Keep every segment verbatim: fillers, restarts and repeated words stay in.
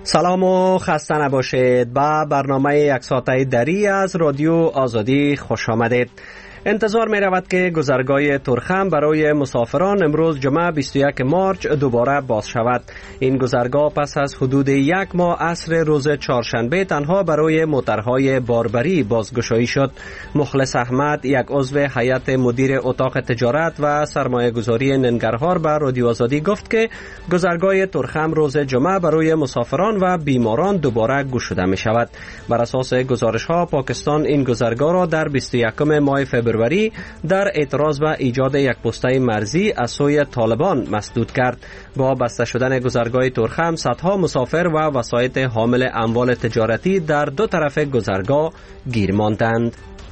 سلام و خسته نباشید. با برنامه یک ساعته دری از رادیو آزادی خوش آمدید. انتظار می رود که گذرگاه ترخم برای مسافران امروز جمعه بیست و یک مارچ دوباره باز شود. این گذرگاه پس از حدود یک ماه عصر روز چهارشنبه تنها برای موترهای باربری بازگشایی شد. مخلص احمد، یک عضو هیئت مدیر اتاق تجارت و سرمایه گذاری ننگرهار، به رادیو آزادی گفت که گذرگاه ترخم روز جمعه برای مسافران و بیماران دوباره گشوده می شود. بر اساس گزارش ها پاکستان این گذرگاه را در بیست و یکم ماه فوریه در اعتراض به ایجاد یک پسته مرزی از سوی طالبان مسدود کرد. با بسته شدن گذرگاه ترخم صدها مسافر و وسایط حامل اموال تجارتی در دو طرف گذرگاه گیر ماندند.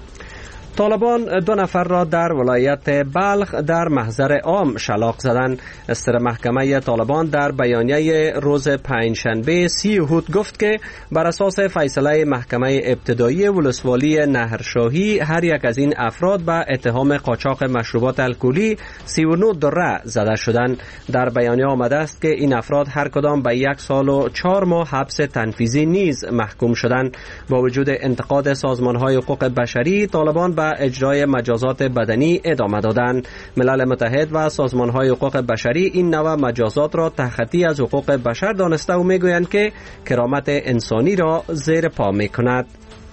طالبان دو نفر را در ولایت بلخ در محضر عام شلاق زدند. استر محکمه طالبان در بیانیه روز پنجشنبه سی یهود گفت که بر اساس فیصله محکمه ابتدایی ولسوالی نهرشاهی هر یک از این افراد به اتهام قاچاق مشروبات الکلی سی و نه دره زده شدند. در بیانیه آمده است که این افراد هر کدام به یک سال و چهار ماه حبس تنفیذی نیز محکوم شدند. با وجود انتقاد سازمان‌های حقوق بشری، طالبان به اجرای مجازات بدنی ادامه دادند. ملل متحد و سازمان‌های حقوق بشری این نوع مجازات را تخطی از حقوق بشر دانسته و میگویند که کرامت انسانی را زیر پا میکند.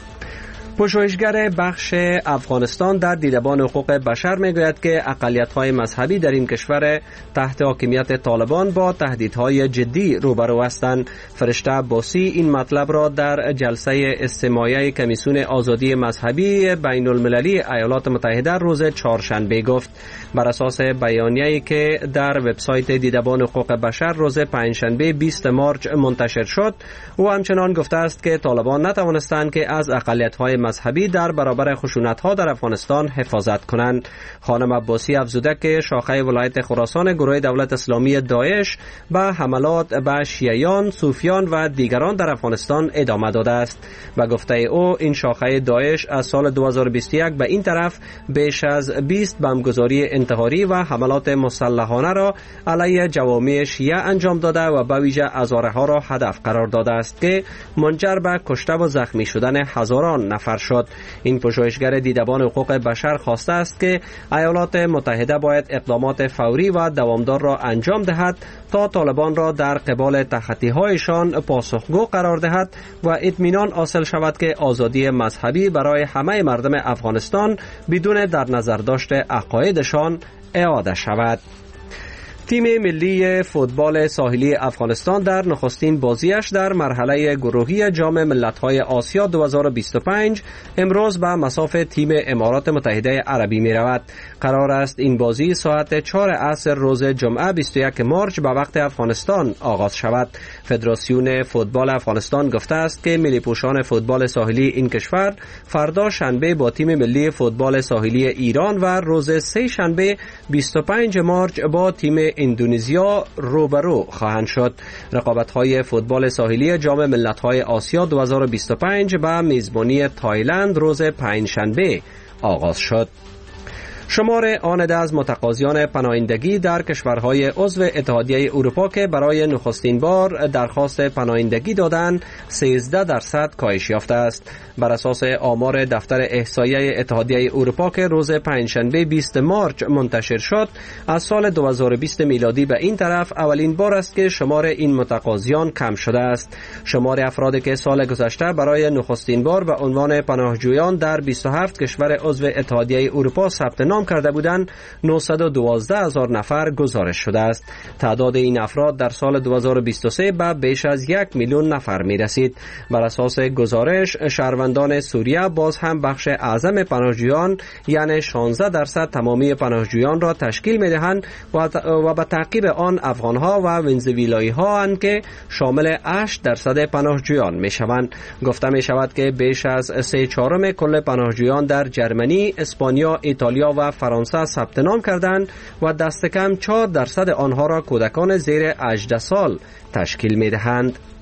پژوهشگر بخش افغانستان در دیدبان حقوق بشر میگوید که اقلیت‌های مذهبی در این کشور تحت حاکمیت طالبان با تهدیدهای جدی روبرو هستند. فرشته عباسی این مطلب را در جلسه استماعی کمیسیون آزادی مذهبی بین المللی ایالات متحده روز چهارشنبه گفت. بر اساس بیانیه‌ای که در وبسایت دیدبان حقوق بشر روز پنجشنبه بیست مارچ منتشر شد، او همچنان گفته است که طالبان نتوانستند که از اقلیت‌های مذهبی در برابر خشونت‌ها در افغانستان حفاظت کنند. خانم عباسی افزوده که شاخه ولایت خراسان گروه دولت اسلامی داعش به حملات به شیعیان، صوفیان و دیگران در افغانستان ادامه داده است. و گفته او این شاخه داعش از سال دو هزار و بیست و یک به این طرف بیش از بیست بمبگذاری انتحاری و حملات مسلحانه را علیه جوامع شیعه انجام داده و به ویژه ازارها را هدف قرار داده است که منجر به کشته و زخمی شدن هزاران نفر شد. این پژوهشگر دیدبان حقوق بشر خواسته است که ایالات متحده باید اقدامات فوری و دوامدار را انجام دهد تا طالبان را در قبال تخطی‌هایشان پاسخگو قرار دهد و اطمینان حاصل شود که آزادی مذهبی برای همه مردم افغانستان بدون در نظر داشت عقایدشان اعاده شود. تیم ملی فوتبال ساحلی افغانستان در نخستین بازیش در مرحله گروهی جام ملت‌های آسیا دو هزار و بیست و پنج امروز به مصاف تیم امارات متحده عربی می رود. قرار است این بازی ساعت چهار عصر روز جمعه بیست و یک مارچ به وقت افغانستان آغاز شود. فدراسیون فوتبال افغانستان گفته است که ملی پوشان فوتبال ساحلی این کشور فردا شنبه با تیم ملی فوتبال ساحلی ایران و روز سه شنبه بیست و پنج مارچ با تیم اندونزیا روبرو خواهند شد. رقابت‌های فوتبال ساحلی جام ملت‌های آسیا دو هزار و بیست و پنج به میزبانی تایلند روز پنجشنبه آغاز شد. شمار آنده از متقاضیان پناهندگی در کشورهای عضو اتحادیه اروپا که برای نخستین بار درخواست پناهندگی دادند سیزده درصد کاهش یافته است. بر اساس آمار دفتر احصایه اتحادیه اروپا که روز پنجشنبه بیست مارچ منتشر شد، از سال دو هزار و بیست میلادی به این طرف اولین بار است که شمار این متقاضیان کم شده است. شمار افرادی که سال گذشته برای نخستین بار به عنوان پناهجویان در بیست و هفت کشور عضو اتحادیه اروپا ثبت نام کرده بودند نهصد و دوازده هزار نفر گزارش شده است. تعداد این افراد در سال دو هزار و بیست و سه به بیش از یک میلیون نفر می رسید. بر اساس گزارش شهروندان سوریه باز هم بخش اعظم پناهجویان یعنی شانزده درصد تمامی پناهجویان را تشکیل می دهند و, و به تعقیب آن افغانها و ونزویلایی ها اند که شامل هشت درصد پناهجویان می شوند. گفته می شود که بیش از سه چهارم کل پناهجویان در جرمنی، اسپانیا، ایتالیا و فرانسه ثبت نام کردند و دست کم چهار درصد آنها را کودکان زیر هجده سال تشکیل می دهند.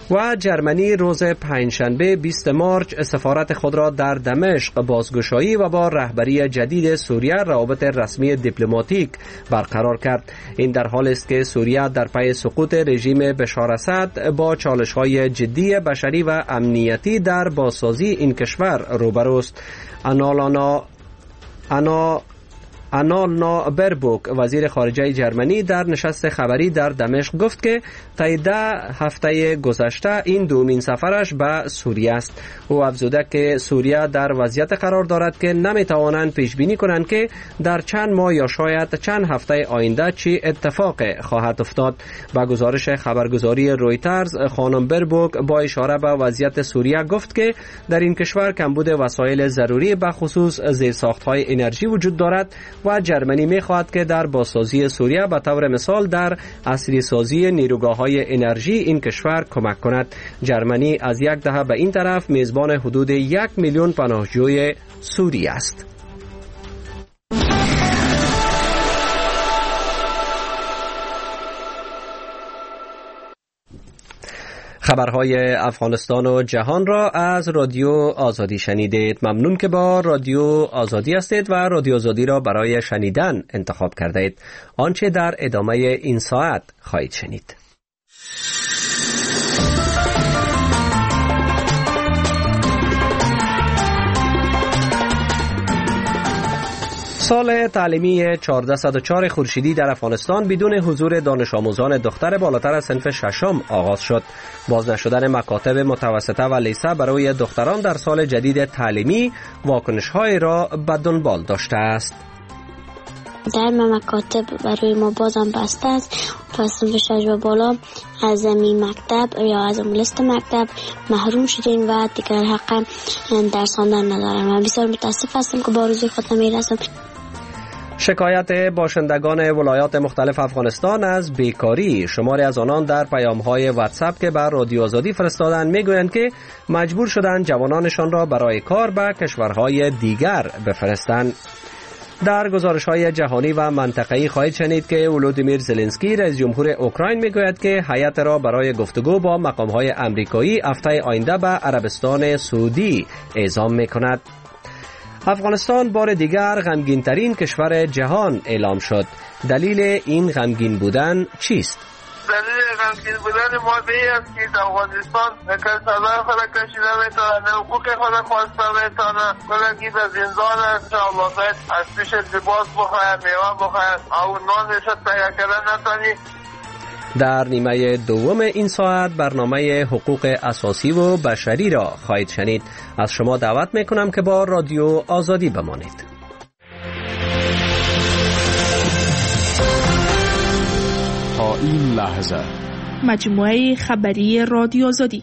و جرمنی روز پنجشنبه بیست مارس سفارت خود را در دمشق بازگشایی و با رهبری جدید سوریه روابط رسمی دیپلماتیک برقرار کرد. این در حالی است که سوریه در پی سقوط رژیم بشار اسد با چالش‌های جدی بشری و امنیتی در بازسازی این کشور روبروست. آنالانا انا آنانا بربوک وزیر خارجه جرمنی در نشست خبری در دمشق گفت که طی ده هفته گذشته این دومین سفرش به سوریه است. او افزوده که سوریه در وضعیت قرار دارد که نمیتوانند پیش بینی کنند که در چند ماه یا شاید چند هفته آینده چی اتفاق خواهد افتاد. با گزارش خبرگزاری رویترز خانم بربوک با اشاره به وضعیت سوریه گفت که در این کشور کمبود وسایل ضروری به خصوص زیرساخت‌های انرژی وجود دارد و جرمنی می‌خواهد که در بازسازی سوریه به طور مثال در عصری سازی نیروگاه‌های انرژی این کشور کمک کند. جرمنی از یک دهه به این طرف میزبان حدود یک میلیون پناهجوی سوریه است. خبرهای افغانستان و جهان را از رادیو آزادی شنیدید. ممنون که با رادیو آزادی هستید و رادیو آزادی را برای شنیدن انتخاب کردید. آنچه در ادامه این ساعت خواهید شنید. سال تعلیمی چهارصد و چهار خورشیدی در افغانستان بدون حضور دانش آموزان دختر بالاتر از صنف ششم آغاز شد. باز نشدن مکاتب متوسطه و لیسه برای دختران در سال جدید تعلیمی واکنش‌های را به دنبال داشته است. در مکاتب برای ما بازم بسته است. فصل شش و بالا از این مکتب یا از لیست مکتب محروم شدیم و دیگر حق درس خواندن ندارم. من بسیار متاسف هستم که با آرزوی خود نمیرسم. شکایت باشندگان ولایات مختلف افغانستان از بیکاری. شماری از آنان در پیام‌های واتساپ که بر رادیو آزادی فرستادند میگویند که مجبور شدند جوانانشان را برای کار به کشورهای دیگر بفرستند. در گزارش‌های جهانی و منطقه‌ای خواهید شنید که ولودیمیر زلنسکی رئیس جمهور اوکراین میگوید که هیئت را برای گفتگو با مقام‌های آمریکایی هفته آینده به عربستان سعودی اعزام می‌کند. افغانستان بار دیگر غمگین‌ترین کشور جهان اعلام شد. دلیل این غمگین بودن چیست؟ دلیل غمگین بودن ما به این است که در افغانستان کسادای خود کشیده میتونه، حقوق خود خواسته میتونه، کلگی به زندان است، الله باید از پیش لباس بخواهد، میوه بخواهد، او نانش تهیه کردن نتانی. در نیمه دوم این ساعت برنامه حقوق اساسی و بشری را خواهید شنید. از شما دعوت میکنم که با رادیو آزادی بمانید. تا این لحظه مجموعه خبری رادیو آزادی.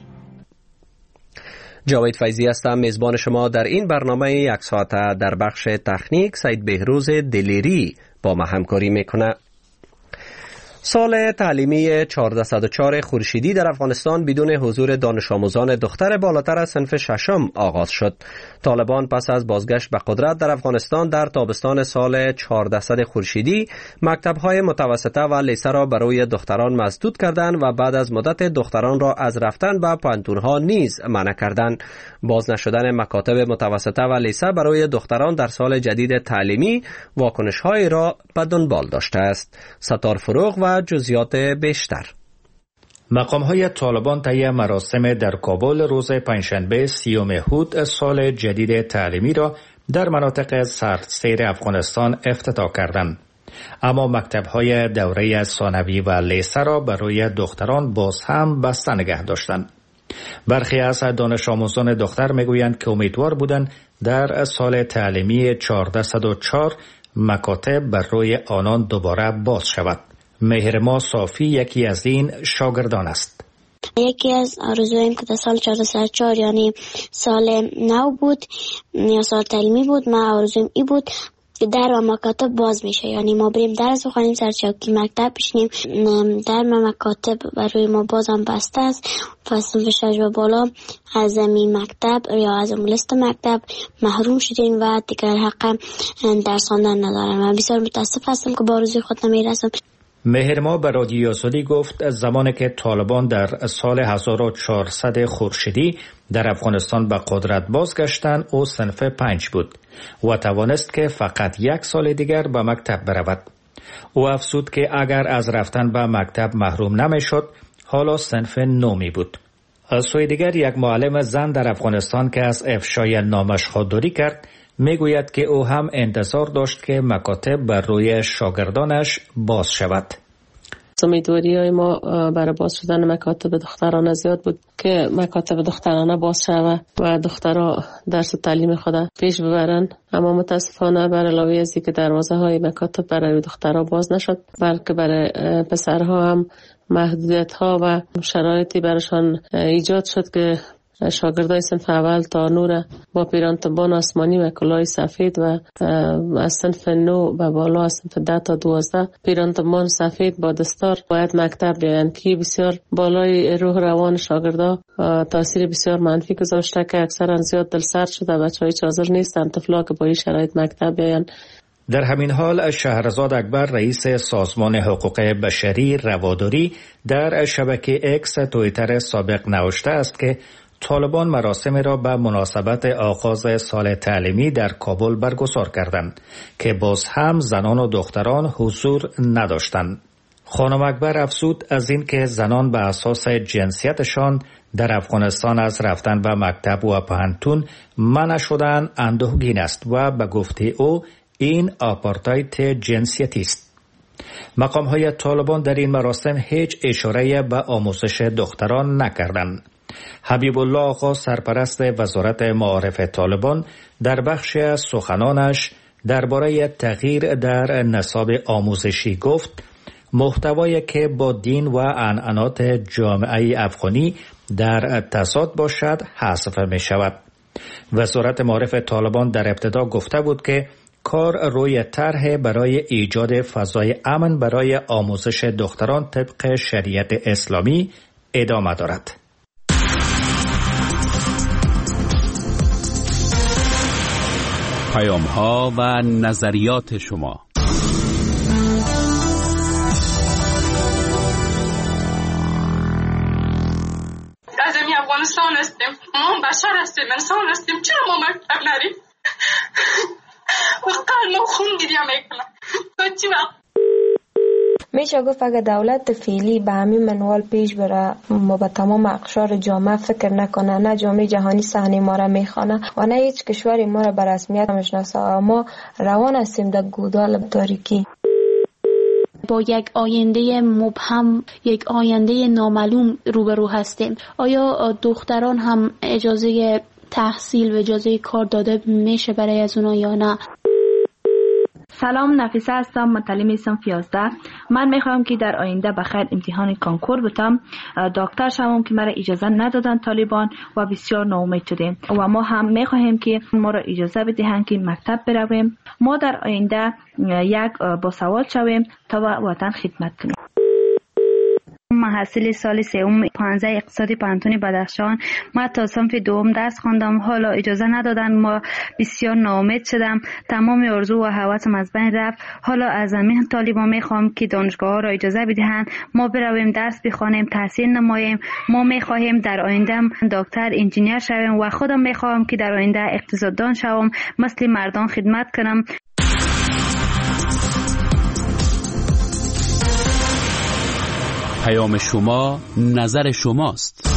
جاوید فیضی هستم، میزبان شما در این برنامه یک ساعته. در بخش تکنیک سید بهروز دلیری با ما همکاری میکنه. سال تعلیمی چهارصد و چهار خورشیدی در افغانستان بدون حضور دانش آموزان دختر بالاتر از صنف ششم آغاز شد. طالبان پس از بازگشت به قدرت در افغانستان در تابستان سال چهارصد خورشیدی مکتب‌های متوسطه و لیسه را برای دختران مسدود کردند و بعد از مدت دختران را از رفتن به پانتون‌ها نیز منع کردند. باز نشدن مکاتب متوسطه و لیسه برای دختران در سال جدید تعلیمی واکنش‌های را به دنبال داشته است. ستار فروغ و جزئیات بیشتر. مقام‌های طالبان طی مراسم در کابل روز پنجشنبه سیوم هود سال جدید تعلیمی را در مناطق سردسیر افغانستان افتتاح کردند. اما مکتب‌های دوره ثانوی و لیسه را برای دختران باز هم بسته نگه داشتند. برخی از دانش آموزان دختر میگویند که امیدوار بودند در سال تعلیمی چهارصد و چهار مکاتب بر روی آنان دوباره باز شود. مهرما صافی یکی از این شاگردان است. یکی از آرزویم که در سال چهارصد و چهار یعنی سال نو بود یا سال تعلیمی بود، من آرزویم ای بود که در مکاتب باز میشه، یعنی ما بریم درس بخونیم، سر چوکی مکتب بشینیم. در مکاتب برای ما بازم بسته است. فصل شش و بالا از این مکتب یا از لیست مکتب محروم شدیم و دیگر حق درس خواندن ندارم. من بسیار متاسف هستم که با آرزوی خود نمیرسم. مهرما به رادیو آزادی گفت زمانی که طالبان در سال هزار و چهارصد خورشیدی در افغانستان به قدرت بازگشتند او صنف پنج بود و توانست که فقط یک سال دیگر به مکتب برود. او افزود که اگر از رفتن به مکتب محروم نمیشد حالا صنف نومی بود. از سوی دیگر یک معلم زن در افغانستان که از افشای نامش خودداری کرد میگوید که او هم انتظار داشت که مکاتب بر روی شاگردانش باز شود. امیدواری های ما برای باز شدن مکاتب دخترانه زیاد بود که مکاتب دخترانه باز شود و دخترها درس و تعلیم خود پیش ببرند، اما متاسفانه بر علاوه ازی که دروازه های مکاتب برای دخترها باز نشد بلکه برای پسرها هم محدودیت ها و شرایطی برشان ایجاد شد که شاگردای صنف اول تا نور با پیرانتبان آسمانی و کلاه سفید و از صنف نو و بالا از صنف ده تا دوازده پیرانتبان سفید با دستار باید مکتب بیایند که بسیار بالای روح روان شاگردا تاثیر بسیار منفی گذاشته که اکثرا زیاد دلسرد شده. بچه‌ها هیچ حاضر نیستند طفلا که با این شرایط مکتب بیایند. در همین حال شهرزاد اکبر رئیس سازمان حقوق بشری رواداری در شبکه اکس توییتر سابق نوشته است که طالبان مراسم را به مناسبت آغاز سال تعلیمی در کابل برگزار کردند که باز هم زنان و دختران حضور نداشتند. خانم اکبر افزود از این که زنان به اساس جنسیتشان در افغانستان از رفتن به مکتب و پانتون منع شدن اندوهگین است و به گفته او این آپارتاید جنسیتی است. مقام‌های طالبان در این مراسم هیچ اشاره به آموزش دختران نکردند. حبیب الله آقا سرپرست وزارت معارف طالبان در بخش از سخنانش درباره تغییر در نصاب آموزشی گفت محتوایی که با دین و عنعنات جامعه افغانی در تضاد باشد حذف می شود. وزارت معارف طالبان در ابتدا گفته بود که کار روی طرح برای ایجاد فضای امن برای آموزش دختران طبق شریعت اسلامی ادامه دارد. پیام ها و نظریات شما. از امی افغانستان هستیم، ما بشر هستیم، انسان هستیم، چرا ما مکتب نریم؟ وقت ما خون گریه میکنم تا چی وقت؟ میشه گفت اگه دولت فعلی به همین منوال پیش بره ما به تمام اقشار جامعه فکر نکنه، نه جامعه جهانی صحنه ما را میخوانه و نه هیچ کشوری ما را به رسمیت میشناسه، ما روان هستیم در گودال تاریکی با یک آینده مبهم، یک آینده نامعلوم روبرو هستیم. آیا دختران هم اجازه تحصیل و اجازه کار داده میشه برای از اونا یا نه؟ سلام، نفیسه هستم، متعلم صنف یازده. من میخوام که در آینده بخیر امتحان کانکور بتم، دکتر شوم که مرا اجازه ندادن طالبان و بسیار ناامید شدیم و ما هم میخواهیم که ما را اجازه بدهند که مکتب برویم، ما در آینده یک باسواد شویم تا وطن خدمت کنیم. محصل سال سوم پانزده اقتصادی پانتون بدخشان. ما تا صنف دوم درس خواندم، حالا اجازه ندادن، ما بسیار ناامید شدم، تمام آرزو و هوسم از بین رفت. حالا از همین طالبان میخوام که دانشگاه ها را اجازه بدهند ما برویم درس بخوانیم، تحصیل نماییم. ما میخواهیم در آینده دکتر انجینیر شویم و خودم میخوام که در آینده اقتصاددان شوم، مثل مردان خدمت کنم. پیام شما نظر شماست.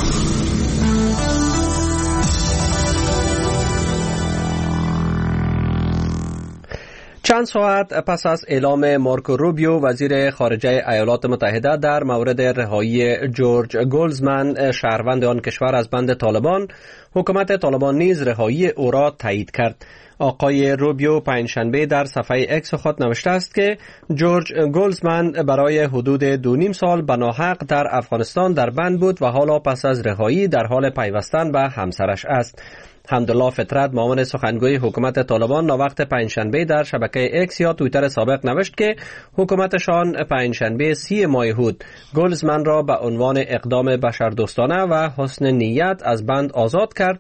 چند ساعت پس از اعلام مارکو روبیو وزیر خارجه ایالات متحده در مورد رهایی جورج گلزمن شهروند آن کشور از بند طالبان، حکومت طالبان نیز رهایی او را تایید کرد. آقای روبیو پنجشنبه در صفحه اکس خود نوشته است که جورج گلزمن برای حدود دو نیم سال به ناحق در افغانستان در بند بود و حالا پس از رهایی در حال پیوستن به همسرش است. حمدالله فطرت، معاون سخنگوی حکومت طالبان، ناوقت پنجشنبه در شبکه اکس یا توییتر سابق نوشت که حکومتشان پنجشنبه سی ماه هود گلزمن را به عنوان اقدام بشردوستانه و حسن نیت از بند آزاد کرد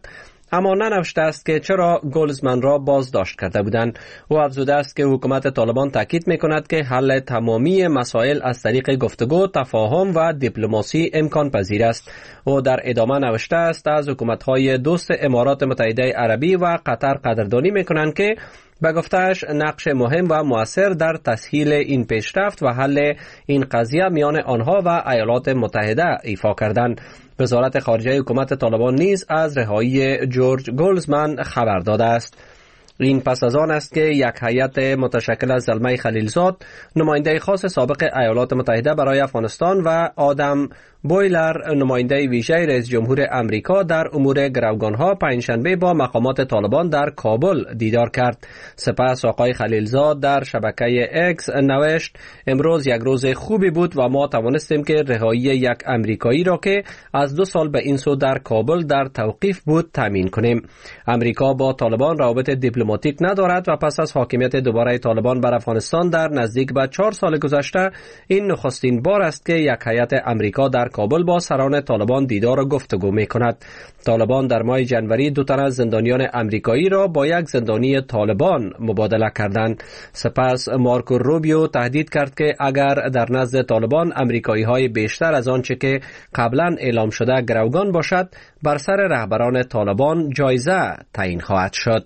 اما ننوشته است که چرا گلزمن را بازداشت کرده بودند. او افزوده است که حکومت طالبان تاکید می‌کند که حل تمامی مسائل از طریق گفتگو، تفاهم و دیپلماسی امکان پذیر است. او در ادامه نوشته است از حکومت‌های دوست امارات متحده عربی و قطر قدردانی می‌کنند که به گفته‌اش نقش مهم و مؤثر در تسهیل این پیشرفت و حل این قضیه میان آنها و ایالات متحده ایفا کردند. وزارت خارجه حکومت طالبان نیز از رهایی جورج گلزمن خبر داده است. این پس از آن است که یک هیئت متشکل از زلمه خلیلزاد، نماینده خاص سابق ایالات متحده برای افغانستان و آدم بویلر، نماینده ویژه رئیس جمهور امریکا در امور گروگانها، پنجشنبه با مقامات طالبان در کابل دیدار کرد. سپس آقای خلیلزاد در شبکه اکس نوشت: امروز یک روز خوبی بود و ما توانستیم که رهایی یک امریکایی را که از دو سال به این سو در کابل در توقیف بود تامین کنیم. امریکا با طالبان روابط دیپلماتیک ندارد و پس از حاکمیت دوباره طالبان بر افغانستان در نزدیک به چهار سال گذشته این نخستین بار است که یک هیئت امریکا در کابل با سران طالبان دیدار و گفتگو می کند. طالبان در ماه جنوری دو تن از زندانیان امریکایی را با یک زندانی طالبان مبادله کردند. سپس مارکو روبیو تهدید کرد که اگر در نزد طالبان امریکایی های بیشتر از آنچه که قبلا اعلام شده گروگان باشد، بر سر رهبران طالبان جایزه تعیین خواهد شد.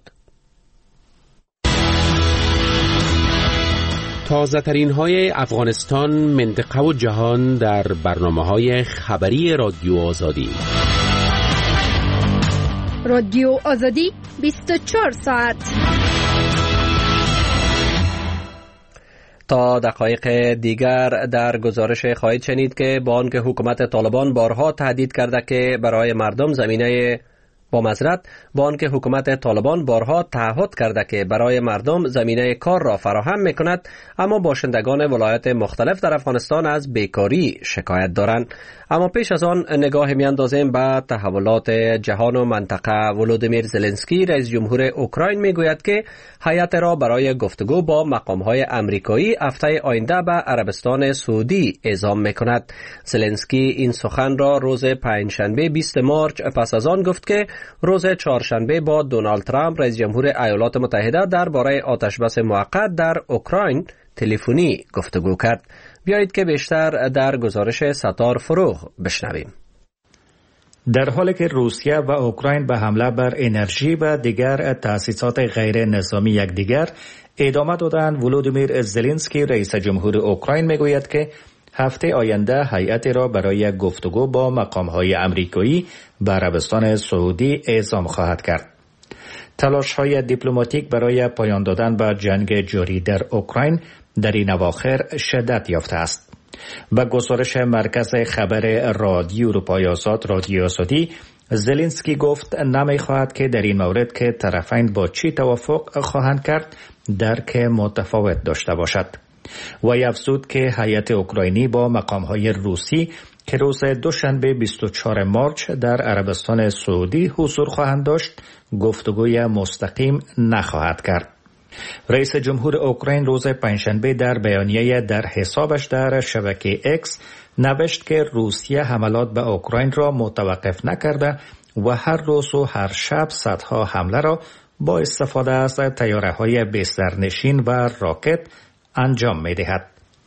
تازه ترین های افغانستان، منطقه و جهان در برنامه های خبری رادیو آزادی. رادیو آزادی بیست و چهار ساعت. تا دقایق دیگر در گزارش خواهید شنید که با آنکه حکومت طالبان بارها تهدید کرده که برای مردم زمینه با معذرت با آنکه حکومت طالبان بارها تعهد کرده که برای مردم زمینه کار را فراهم میکند، اما باشندگان ولایات مختلف در افغانستان از بیکاری شکایت دارند. اما پیش از آن نگاه میاندازیم به تحولات جهان و منطقه. ولودیمیر زلنسکی رئیس جمهور اوکراین میگوید که هیئت را برای گفتگو با مقام‌های آمریکایی هفته آینده به عربستان سعودی اعزام میکند. زلنسکی این سخن را روز پنجشنبه بیست مارس پس از آن گفت که روز چهارشنبه با دونالد ترامپ رئیس جمهور ایالات متحده درباره آتشبس موقت در اوکراین تلفنی گفتگو کرد. بیایید که بیشتر در گزارش ستار فروغ بشنویم. در حالی که روسیه و اوکراین به حمله بر انرژی و دیگر تأسیسات غیر نظامی یکدیگر ادامه دادند، ولودیمیر زلنسکی رئیس جمهور اوکراین میگوید که هفته آینده هیئتی را برای گفتگو با مقام‌های آمریکایی به عربستان سعودی اعزام خواهد کرد. تلاش‌های دیپلماتیک برای پایان دادن به جنگ جاری در اوکراین در این اواخر شدت یافته است. با گزارش مرکز خبر رادیو اروپای آزاد رادیو آزادی، زلنسکی گفت نمی‌خواهد که در این مورد که طرفین با چی توافق خواهند کرد درک متفاوت داشته باشد. و افزود که هیئت اوکراینی با مقام‌های روسی که روز دوشنبه بیست و چهارم مارس در عربستان سعودی حضور خواهند داشت، گفتگوی مستقیم نخواهد کرد. رئیس جمهور اوکراین روز پنجشنبه در بیانیه در حسابش در شبکه اکس نوشت که روسیه حملات به اوکراین را متوقف نکرده و هر روز و هر شب صدها حمله را با استفاده از طیاره‌های بسترنشین و راکت انجام می‌دهد.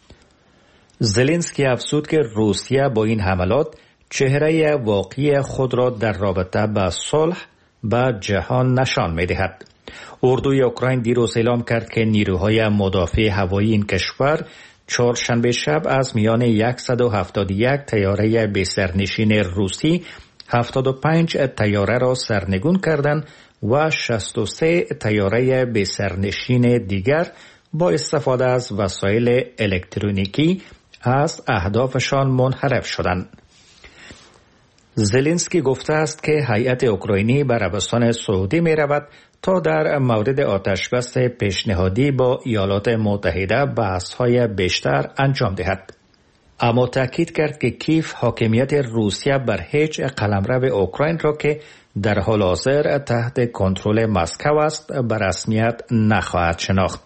زلنسکی افزود که روسیه با این حملات چهره واقعی خود را در رابطه با صلح به جهان نشان می‌دهد. اردوی اوکراین دیروز اعلام کرد که نیروهای مدافع هوایی این کشور چهارشنبه شب از میان صد و هفتاد و یک طیاره بسترنشین روسی هفتاد و پنج طیاره را سرنگون کردند و شصت و سه طیاره بسترنشین دیگر با استفاده از وسایل الکترونیکی از اهدافشان منحرف شدند. زلنسکی گفته است که هیئت اوکراینی به عربستان سعودی می رود تا در مورد آتشبس پیشنهادی با ایالات متحده بحث‌های بیشتر انجام دهد. اما تاکید کرد که کیف حاکمیت روسیه بر هیچ قلمرو اوکراین را که در حال حاضر تحت کنترل مسکو است به رسمیت نخواهد شناخت.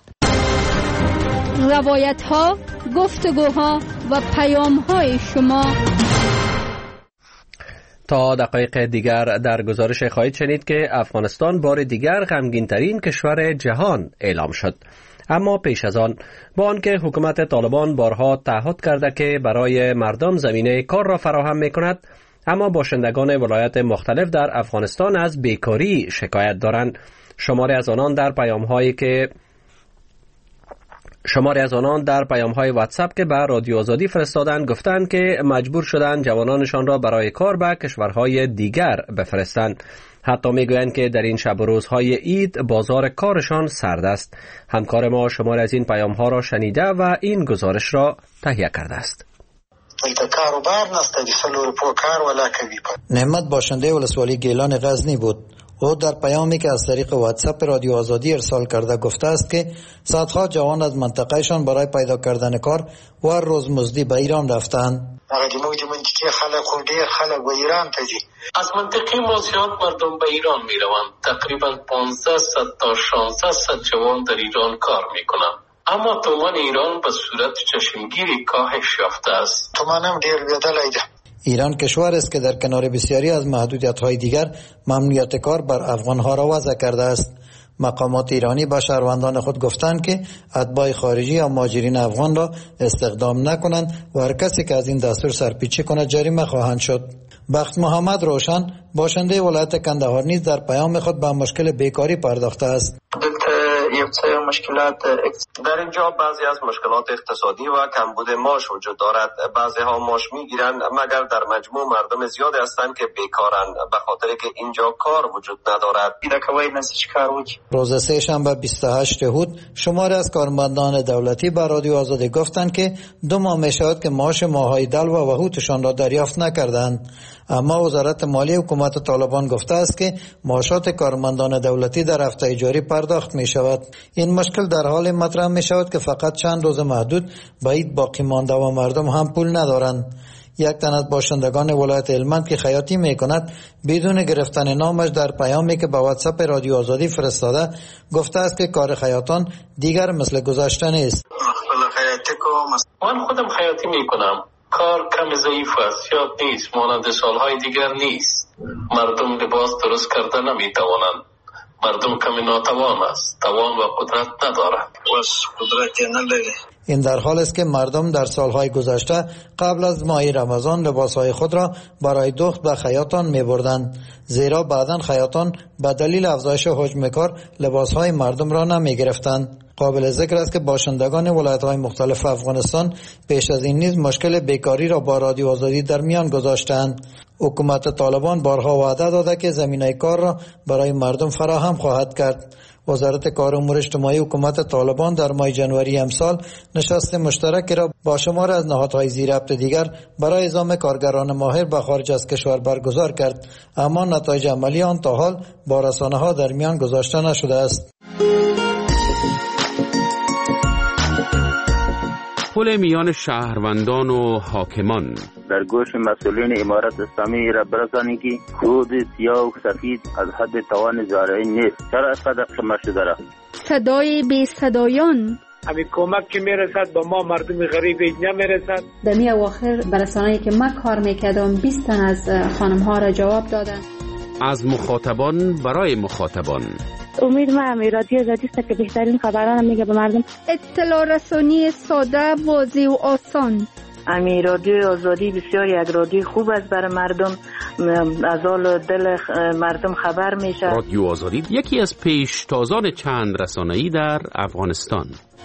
روایت‌ها، گفتگوها و پیام‌های شما. تا دقایق دیگر در گزارش خواهید شنید که افغانستان بار دیگر غمگین‌ترین کشور جهان اعلام شد. اما پیش از آن با آنکه حکومت طالبان بارها تعهد کرده که برای مردم زمینه کار را فراهم می‌کند، اما باشندگان ولایات مختلف در افغانستان از بیکاری شکایت دارند. شماری از آنان در پیام‌هایی که شماری از آنان در پیام‌های واتساپ که به رادیو آزادی فرستادند گفتند که مجبور شدند جوانانشان را برای کار به کشورهای دیگر بفرستند. حتی میگویند که در این شب و روزهای عید بازار کارشان سرد است. همکار ما شماری از این پیام‌ها را شنیده و این گزارش را تهیه کرده است. نعمت باشنده ولسوالی گیلان غزنی بود. او در پیامی که از طریق واتساپ رادیو آزادی ارسال کرده گفته است که صدها جوان از منطقهشان برای پیدا کردن کار و روزمزدی به ایران رفتند. از منطقه ما زیاد مردم به ایران می روند. تقریبا پانزده صد تا شانزده صد جوان در ایران کار می کنند. اما تومان ایران به صورت چشمگیری کاهش یافته است. تومانم دیر بدل ده. ایران کشور است که در کنار بسیاری از محدودیت‌های دیگر ممنوعیت کار بر افغان‌ها را وضع کرده است. مقامات ایرانی به شهروندان خود گفتند که اتباع خارجی یا مهاجرین افغان را استخدام نکنند و هر کسی که از این دستور سرپیچی کند جریمه خواهند شد. بخت محمد روشن باشنده ولایت کندهار نیز در پیام خود به مشکل بیکاری پرداخته است. مشکلات در اینجا بعضی از مشکلات اقتصادی و کمبود معاش وجود دارد. بعضی ها معاش میگیرند مگر در مجموع مردم زیادی هستند که بیکارند به خاطر که اینجا کار وجود ندارد. روز سه شنبه بیست و هشت هود شماری از کارمندان دولتی به رادیو آزادی گفتند که دو ماه میشود که معاش ماهای دلو و وحوتشان را دریافت نکردند. اما وزارت مالی حکومت طالبان گفته است که معاشات کارمندان دولتی در هفته جاری پرداخت می شود. این مشکل در حال مطرح می شود که فقط چند روز محدود به عید باقی مانده و مردم هم پول ندارند. یک تن از باشندگان ولایت هلمند که خیاطی می کند بدون گرفتن نامش در پیامی که به واتساپ رادیو آزادی فرستاده گفته است که کار خیاطان دیگر مثل گذشته نیست. من خودم خیاطی می کنم. کار کم ضعیف است، یاد نیست، مانند سالهای دیگر نیست. مردم لباس درست کرده نمی توانند. مردم کمی ناتوان است، توان و قدرت ندارد. وس قدرتی نداره. این در حال است که مردم در سالهای گذشته قبل از ماه رمضان لباسهای خود را برای دوخت به خیاطان می بردند، زیرا بعداً خیاطان به دلیل افزایش حجم کار لباسهای مردم را نمی گرفتند. قابل ذکر است که باشندگان ولایت‌های مختلف افغانستان پیش از این نیز مشکل بیکاری را با رادیو آزادی در میان گذاشتند. حکومت طالبان بارها وعده داده که زمینه کار را برای مردم فراهم خواهد کرد. وزارت کار و امور اجتماعی حکومت طالبان در ماه ژانویه امسال نشست مشترکی را با شمار از نهادهای زیر ربط دیگر برای اعزام کارگران ماهر به خارج از کشور برگزار کرد، اما نتایج عملی آن تا حال با رسانه‌ها در میان گذاشته نشده است. پل میان شهروندان و حاکمان در گوش مسئولین امارت اسلامی را برسانید که خود سیاه و سفید از حد توان زارعین نیست. چرا اسقدر خمه شده را؟ صدای بی صدایان همین کمک که میرسد با ما مردم غریب نمیرسد. در می اواخر برسانه‌ای که من کار میکردم بیست تن از خانم ها را جواب دادن. از مخاطبان برای مخاطبان. امید ما امی رادیو آزادی است که بهترین خبران میگه به مردم. اطلاع رسانی ساده، واضح و آسان. امی رادیو آزادی بسیار یک رادیو خوب است برای مردم، از حال دل مردم خبر میشه. رادیو آزادی یکی از پیشتازان چند رسانه‌ای در افغانستان.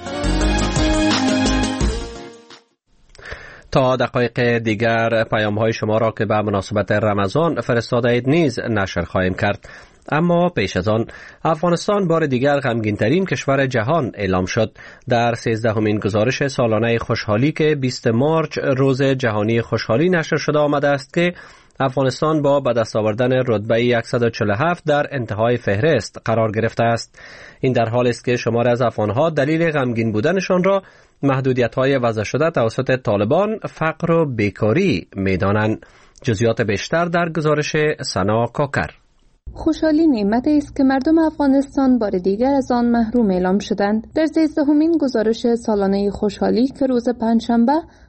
تا دقایق دیگر پیام‌های شما را که به مناسبت رمضان فرستاده اید نیز نشر خواهیم کرد. اما پیش از آن افغانستان بار دیگر غمگین‌ترین کشور جهان اعلام شد. در سیزدهمین گزارش سالانه خوشحالی که بیست مارچ روز جهانی خوشحالی نشر شده آمده است که افغانستان با به دست آوردن رتبه صد و چهل و هفت در انتهای فهرست قرار گرفته است. این در حالی است که شمار از افغان‌ها دلیل غمگین بودنشان را محدودیت‌های وضع شده توسط طالبان، فقر و بیکاری می‌دانند. جزئیات بیشتر در گزارش سنا کاکر. خوشحالی نعمتی است که مردم افغانستان بار دیگر از آن محروم اعلام شدند. در سیزدهمین گزارش سالانه خوشحالی که روز پنجشنبه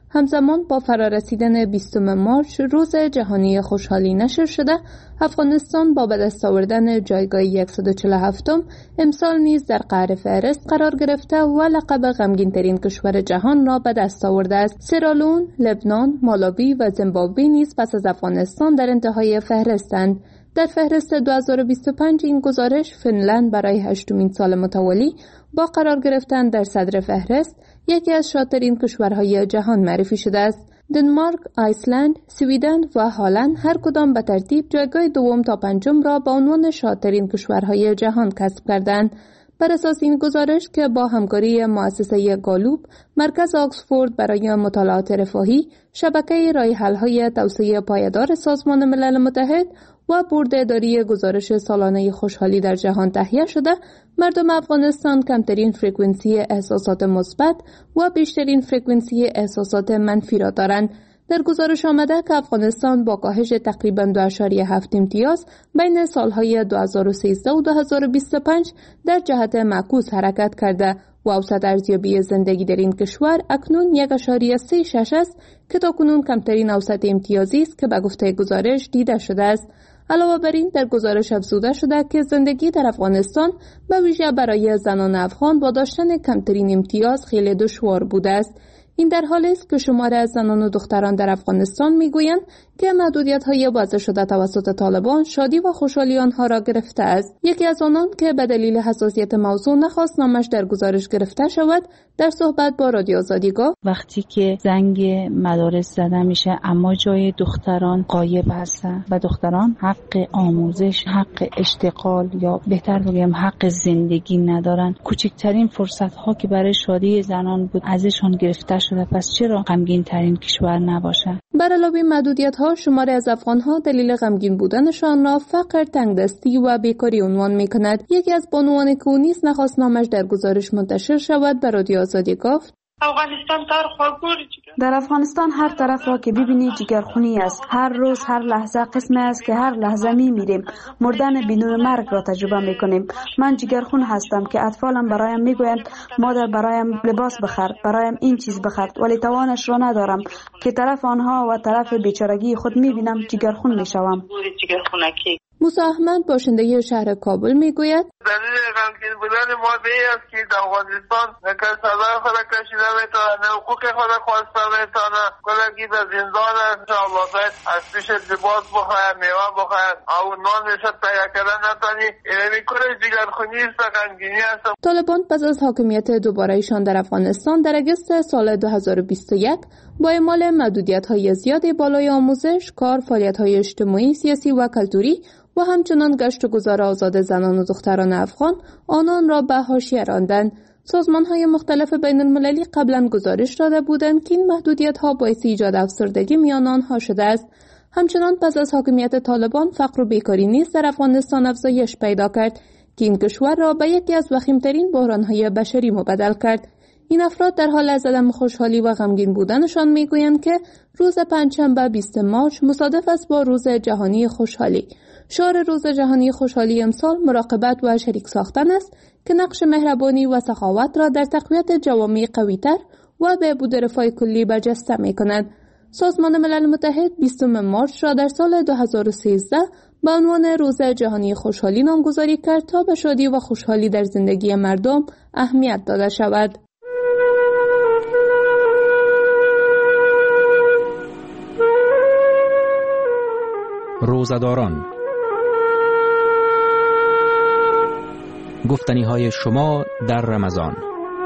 همزمان با فرارسیدن بیستم مارچ روز جهانی خوشحالی نشر شده، افغانستان با به دست آوردن جایگاه صد و چهل و هفت امسال نیز در قعر فهرست قرار گرفته و لقب غمگین ترین کشور جهان را به دست آورده است. سیرالئون، لبنان، مالاوی و زیمبابوه نیز پس از افغانستان در انتهای فهرستند. در فهرست دو هزار و بیست و پنج این گزارش فنلند برای هشتمین سال متوالی با قرار گرفتن در صدر فهرست یکی از شادترین کشورهای جهان معرفی شده است. دنمارک، آیسلند، سویدن و هلند هر کدام به ترتیب جایگاه دوم تا پنجم را با عنوان شادترین کشورهای جهان کسب کردند. بر اساس این گزارش که با همکاری مؤسسه گالوب، مرکز آکسفورد برای مطالعات رفاهی، شبکه راه‌حل‌های توسعه پایدار سازمان ملل متحد و بورد اداری گزارش سالانه خوشحالی در جهان تهیه شده، مردم افغانستان کمترین فرکانسی احساسات مثبت و بیشترین فرکانسی احساسات منفی را دارند. در گزارش آمده که افغانستان با کاهش تقریباً دو ممیز هفت امتیاز بین سالهای دو هزار و سیزده و دو هزار و بیست و پنج در جهت معکوس حرکت کرده و اوسط ارزیابی زندگی در این کشور اکنون یک ممیز سه شش است که تاکنون کمترین اوسط امتیازی است که به گفته گزارش دیده شده است. علاوه بر این در گزارش افزوده شده که زندگی در افغانستان به ویژه برای زنان افغان با داشتن کمترین امتیاز خیلی دشوار بوده است. این در حالی است که شماره از زنان و دختران در افغانستان میگویند که محدودیت‌های وضع شده توسط طالبان شادی و خوشحالی آنها را گرفته است. یکی از آنان که به دلیل حساسیت موضوع نخواست نامش در گزارش گرفته شود، در صحبت با رادیو آزادی گفت: وقتی که زنگ مدارس زده میشه اما جای دختران غایب هستن و دختران حق آموزش، حق اشتغال یا بهتر بگم حق زندگی ندارن، کوچکترین فرصت ها که برای شادی زنان بود ازشان گرفته شده، پس چرا غمگین ترین کشور نباشه؟ بر علاوه محدودیت ها، شماری از افغان ها دلیل غمگین بودنشان را فقر، تنگدستی و بیکاری عنوان می کند. یکی از بانوان که او نیز نخواست نامش در گزارش منتشر شود به رادیو آزادی گفت: افغانستان تر خواگوری در افغانستان هر طرف را که ببینی جگرخونی است. هر روز هر لحظه قسمی است که هر لحظه می میریم، مردن بدون مرگ را تجربه می کنیم. من جگرخون هستم که اطفالم برایم می گویند مادر برایم لباس بخر، برایم این چیز بخر، ولی توانش را ندارم که طرف آنها و طرف بیچارگی خود می بینم، جگرخون می شوم. موسی احمد باشنده شهر کابل میگوید: دلیل غمگین بودن ما به این است که در افغانستان که صدای خود کشیده میتونه، حقوق خود خواسته میتونه، کلگی در زندان است، اولادت از پیش لباس بخواهد، میوه بخواهد، او نان میشد تهیه کردن نتانی. این میکنه جگرخونی است، غمگینی است. طالبان پس از حاکمیت دوباره‌ایشان در افغانستان در اگست سال دو هزار و بیست و یک با اعمال محدودیت‌های زیادی بالای آموزش، کار، فعالیت‌های اجتماعی، سیاسی و کلتوری و همچنان گشت و گذار آزاد زنان و دختران افغان آنان را به حاشیه راندند. سازمان‌های مختلف بین‌المللی قبلا گزارش داده بودند که این محدودیت‌ها باعث ایجاد افسردگی میان آنها شده است. همچنان پس از حاکمیت طالبان فقر و بیکاری نیز در افغانستان افزایش پیدا کرد که این کشور را به یکی از وخیم‌ترین بحران‌های بشری مبدل کرد. این افراد در حال از عدم خوشحالی و غمگین بودنشان میگویند که روز پنجشنبه بیست مارچ مصادف است با روز جهانی خوشحالی. شعار روز جهانی خوشحالی امسال مراقبت و شریک ساختن است که نقش مهربانی و سخاوت را در تقویت جوامع قوی‌تر و بهبود رفاه کلی برجسته می‌کند. سازمان ملل متحد بیستم مارچ را در سال دو هزار و سیزده به عنوان روز جهانی خوشحالی نامگذاری کرد تا به شادی و خوشحالی در زندگی مردم اهمیت داده شود. روزه‌داران، گفتنی های شما در رمضان.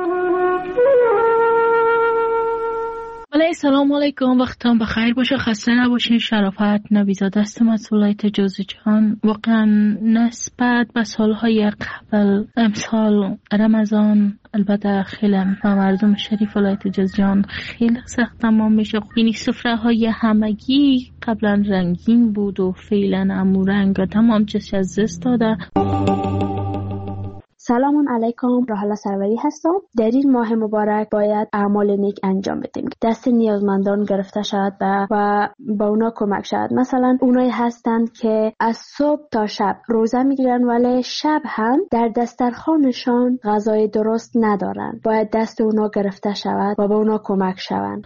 بله، سلام علیکم، وقتتان بخیر باشه، خسته نباشین. شرافت نویزاده هستم از ولایت جوزجان. واقعا نسبت به سالهای قبل امسال رمضان البته خیلی و مردم شریف ولایت جوزجان خیلی سخت تمام میشه. یعنی سفره های همگی قبلا رنگین بود و فعلا امو رنگ تمام چیز از دست داده. سلام علیکم، راحله سروری هستم. در این ماه مبارک باید اعمال نیک انجام بدیم، دست نیازمندان گرفته شود و و با اونا کمک شود. مثلا اونایی هستند که از صبح تا شب روزه میگیرن ولی شب هم در دسترخوانشان غذای درست ندارن، باید دست اونا گرفته شود و به اونا کمک شود.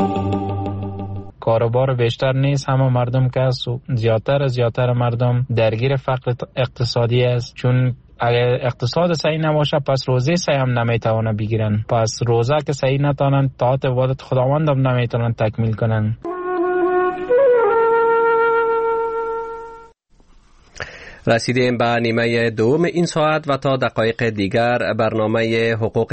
کاروبار بیشتر نیست، همه مردم که زیادتر از زیادتر مردم درگیر فقر اقتصادی است، چون اگر اقتصاد صحیح نباشه پس روزه صحیح هم نمیتونه بگیرن، پس روزه که صحیح نتونن طاعت عبادت خداوند هم نمیتونن تکمیل کنن. رسیدیم به نیمه دوم این ساعت و تا دقایق دیگر برنامه حقوق